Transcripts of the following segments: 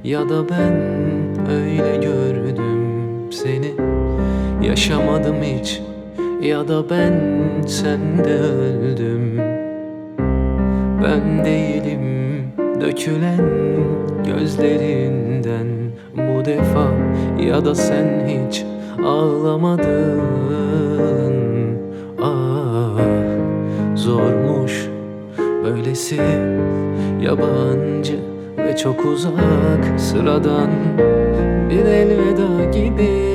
Ya da ben öyle gördüm seni, yaşamadım hiç. Ya da ben sende öldüm. Ben değilim dökülen gözlerinden bu defa. Ya da sen hiç ağlamadın. Ah, zormuş böylesi, yabancı ve çok uzak, sıradan bir elveda gibi.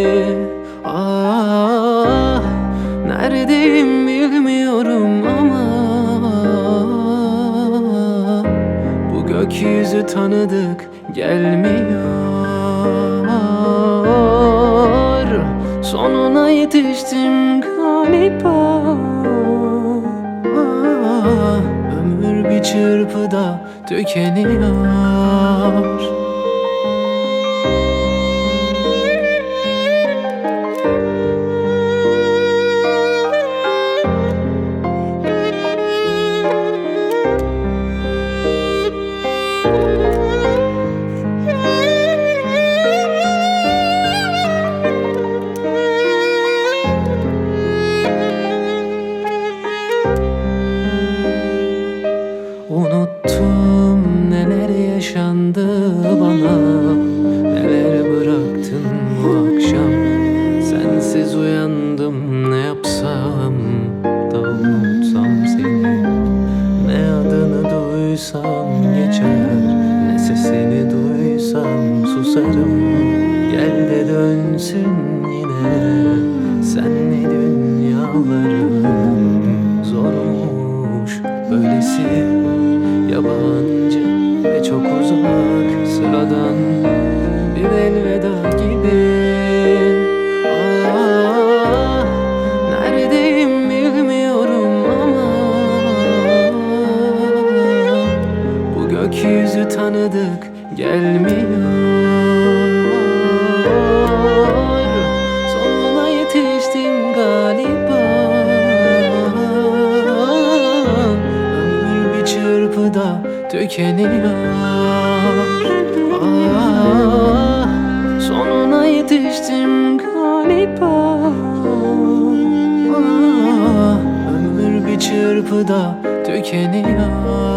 Ah, neredeyim bilmiyorum ama bu gökyüzü tanıdık gelmiyor. Sonuna yetiştim galiba. Ömür bir çırpıda tükeniyor. Unuttum neler yaşandı bana, neler bıraktın bu akşam. Sensiz uyandım, ne yapsam da unutsam seni. Ne adını duysam geçer, ne sesini duysam susarım. Gel de dönsün yine senli dünyalarım. Zormuş böylesi, yabancı ve çok uzak, sıradan bir elveda gibi. Ah, neredeyim bilmiyorum ama bu gökyüzü tanıdık gelmiyor. Sonuna yetiştim galiba. Ömür bir çırpıda tükeniyor. Ah, sonuna yetiştim galiba. Ah, ömür bir çırpıda tükeniyor.